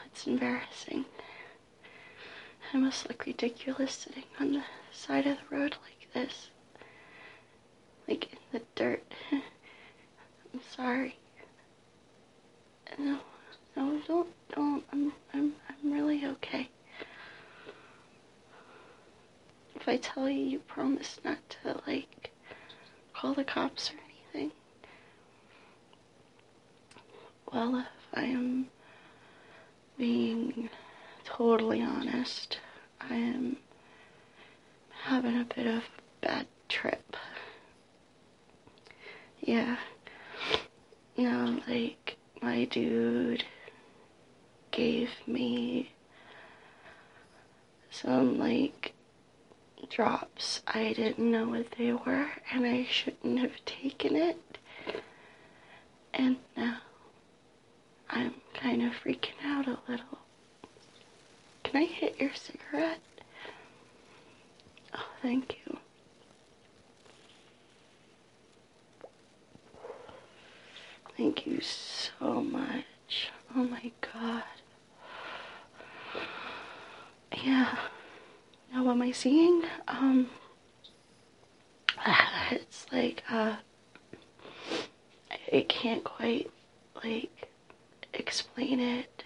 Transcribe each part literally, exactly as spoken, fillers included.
it's embarrassing. I must look ridiculous sitting on the side of the road like this. Like in the dirt. I'm sorry. No, no, don't, don't. I'm, I'm, I'm really okay. If I tell you, you promise not to, like, call the cops or anything. Well, if I am being totally honest, I am having a bit of a bad trip. Yeah. You know, like, my dude gave me some, like, drops. I didn't know what they were, and I shouldn't have taken it. And now I'm kind of freaking out a little. Can I hit your cigarette? Oh, thank you. Thank you so much. Oh my god. Yeah. Now what am I seeing? Um, it's like, uh, I can't quite, like, explain it.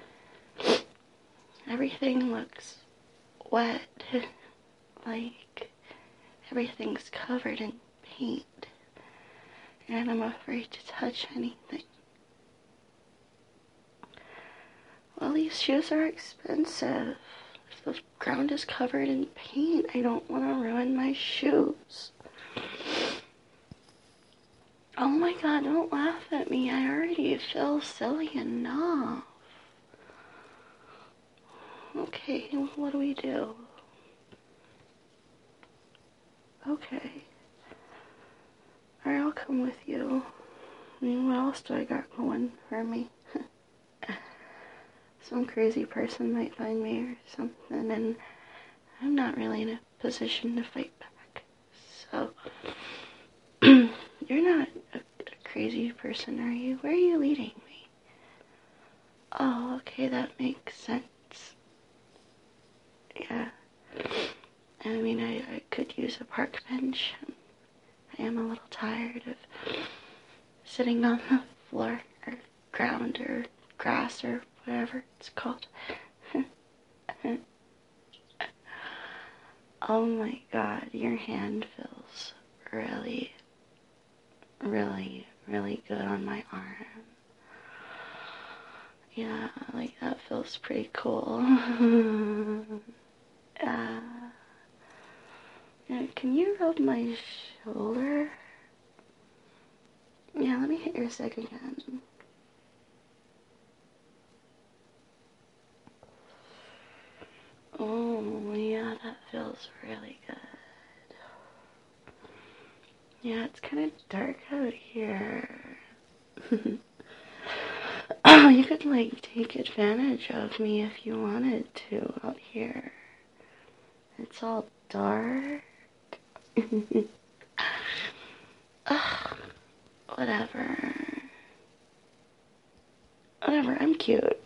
Everything looks wet. Like, everything's covered in paint. And I'm afraid to touch anything. Well, these shoes are expensive. If the ground is covered in paint, I don't want to ruin my shoes. Oh my god, don't laugh at me. I already feel silly enough. Okay, what do we do? Okay. Alright, I'll come with you. I mean, what else do I got going for me? Some crazy person might find me or something, and I'm not really in a position to fight back. So, you're not a, a crazy person, are you? Where are you leading me? Oh, okay, that makes sense. Yeah. I mean, I, I could use a park bench. I am a little tired of sitting on the floor or ground or grass or whatever it's called. Oh my god, your hand feels really, really, really good on my arm. Yeah, like that feels pretty cool. uh, yeah, can you rub my shoulder? Yeah, let me hit your cig again. Oh, yeah, that feels really good. Yeah, it's kind of dark out here. Oh, you could, like, take advantage of me if you wanted to out here. It's all dark. Ugh, whatever. Whatever, I'm cute.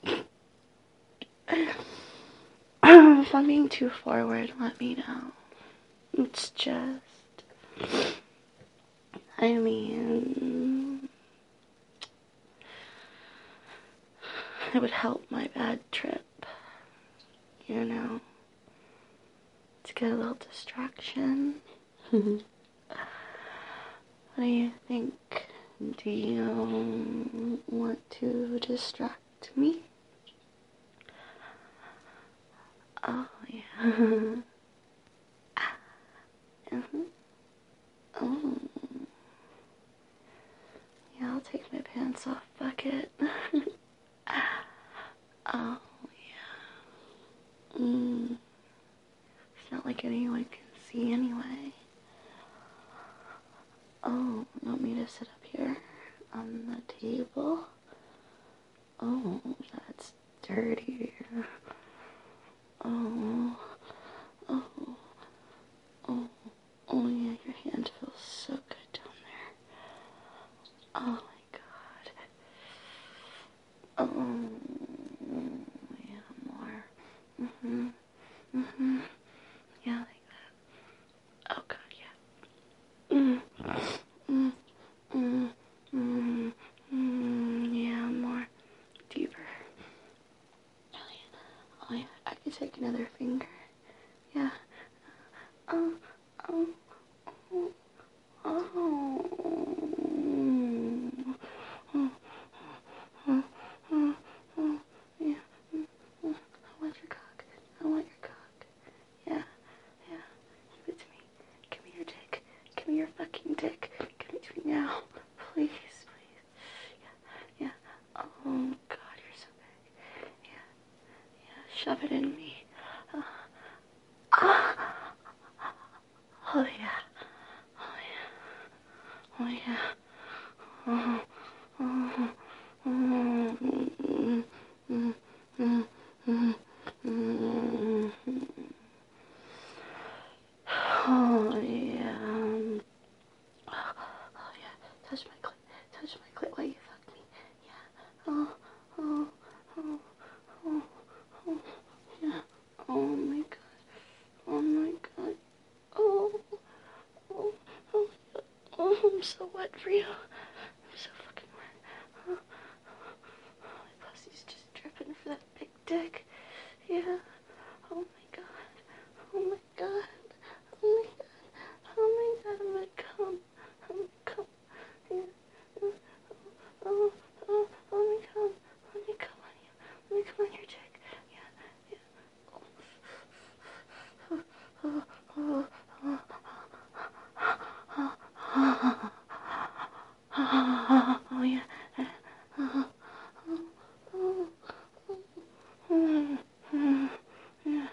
If I'm being too forward, let me know. It's just, I mean, it would help my bad trip, you know, to get a little distraction. What do you think? Do you want to distract me? Oh, yeah. uh-huh. Oh. Yeah, I'll take my pants off, bucket. Oh, yeah. Mm. It's not like anyone can see anyway. Oh, you want me to sit up here on the table? Oh, that's dirty. Oh, oh, oh, oh yeah, your hand feels so good down there. Oh my god. Oh, Mhm. Mhm. Yeah, like that. Oh God, yeah. Mm. Mm. Mm. Mm. Mm. Yeah, more deeper. Oh yeah. Oh yeah. I could take another finger. Yeah. Oh. Oh. Oh. Oh. Oh. Oh. Oh. Oh. Yeah. I want your cock. I want your cock. Yeah. Yeah. Give it to me. Give me your dick. Give me your fucking dick. Give it to me now. Please, please. Yeah. Yeah. Oh God, you're so big. Yeah. Yeah. Shove it in me. Uh, ah. Oh yeah. Oh yeah. Oh yeah. Oh. Oh. Oh. Mm, mm, mm, mm, mm, mm. Oh yeah. Oh yeah. Touch my clit. Touch my clit while you fuck me. Yeah. Oh. Oh. Oh. Oh. Oh. Yeah. Oh my God. Oh my God. Oh. Oh. Oh. Oh. I'm so wet for you. I'm so fucking wet. Oh. My pussy's just dripping for that big dick. Yeah. Oh my God. Oh my God. Oh my God. Oh my God. I'm gonna come. I'm gonna come. Yeah. Oh, oh, oh, let me come. Let me come on you. Let me come on your dick. Yeah. Yeah. Oh, oh, oh, oh, oh, oh, oh, yeah. Oh, oh, oh, oh, oh, yeah.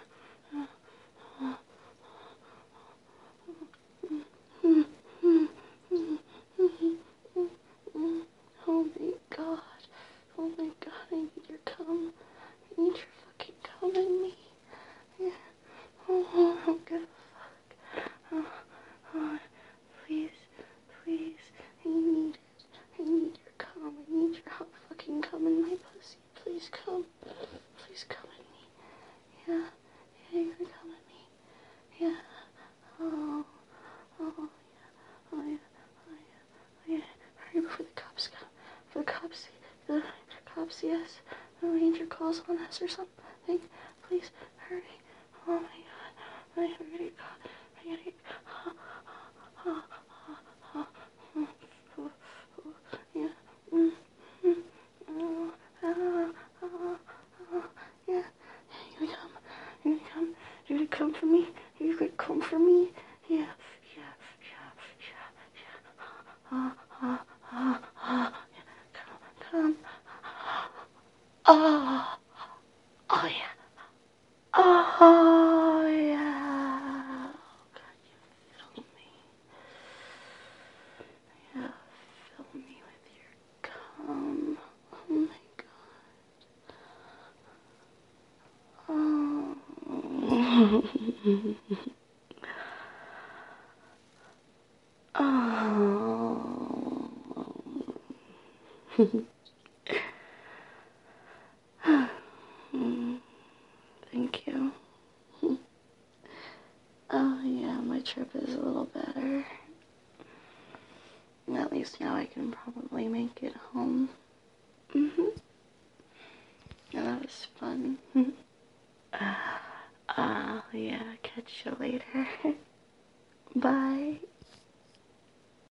Oh my God. Oh my God, I need your cum. I need your fucking cum in me. Yeah. Oh, oh, I don't give a fuck. Oh, oh, please, please. I need it. I need your cum. I need your hot fucking cum in my pussy. Please come. Please come in me. Yeah. Yeah, you're gonna come in me. Yeah. Oh. Oh, yeah. Oh, yeah. Oh, yeah. Oh, yeah. Hurry before the cops come. For the cops. The cops, yes. The ranger calls on us or something. Please, hurry. Oh, my God. I gotta get caught. I gotta get caught. Oh, oh, oh, oh, oh, oh, yeah. Mm, mm, oh, oh, oh, oh, yeah. You gonna come? You gonna come? You gonna come for me? You gonna come for me? Yeah, yeah, yeah, yeah, yeah. Oh, oh, oh, oh, yeah. Come, come. Oh, oh yeah. Oh yeah. God, you fill me. Yeah, fill me with your cum. Oh my God. Oh. Oh. Thank you. Oh yeah, my trip is a little better. At least now I can probably make it home. Mm-hmm. Yeah, that was fun. uh, yeah, catch you later. Bye.